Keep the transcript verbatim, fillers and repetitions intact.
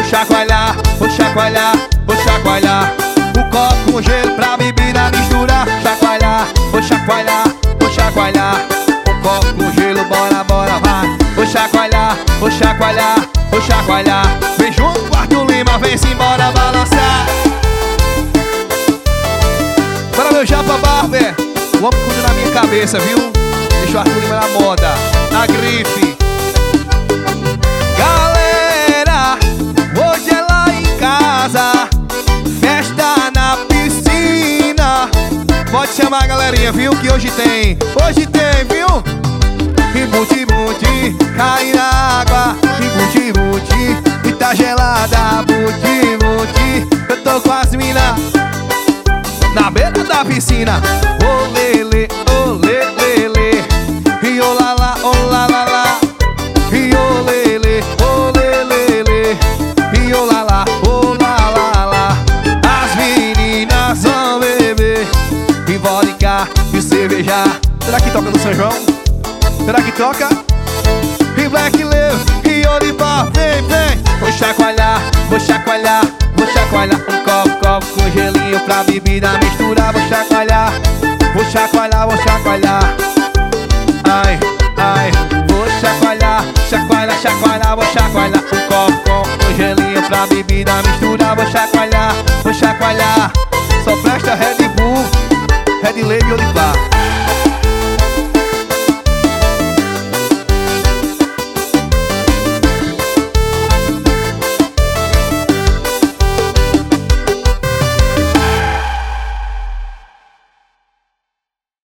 chacoalhar, vou chacoalhar, vou chacoalhar. O copo com gelo pra bebida misturar. Chacoalhar, vou chacoalhar, vou chacoalhar. O copo com gelo, bora, bora, vai. Vou chacoalhar, vou chacoalhar, vou chacoalhar. Vem junto, Arthur Lima, vem-se embora balançar. Para meu Japa Barber, o homem cuida na minha cabeça, viu? Deixa o Arthur Lima na moda, na grife. Galera, hoje é lá em casa, festa na piscina. Pode chamar a galerinha, viu? Que hoje tem, hoje tem, viu? E buti-buti, cai na água. E buti-buti, e tá gelada. Buti-buti, eu tô com as minas na beira da piscina. Ô lele, ô lele, e ô lá lá, ô lá lá lá. E ô lele, ô lele, e ô lá lá, ô lá lá lá. As meninas vão beber e vodka e cerveja. Será que toca no São João? Será que toca? E Black Leve e Olivar, vem, vem. Vou chacoalhar, vou chacoalhar, vou chacoalhar. Um copo, copo com gelinho pra bebida misturar. Vou chacoalhar, vou chacoalhar, vou chacoalhar. Ai, ai, vou chacoalhar, chacoalhar, chacoalhar, vou chacoalhar. Um copo com gelinho pra bebida misturar. Vou chacoalhar, vou chacoalhar. Só presta Red Bull, Red Leve e Olivar.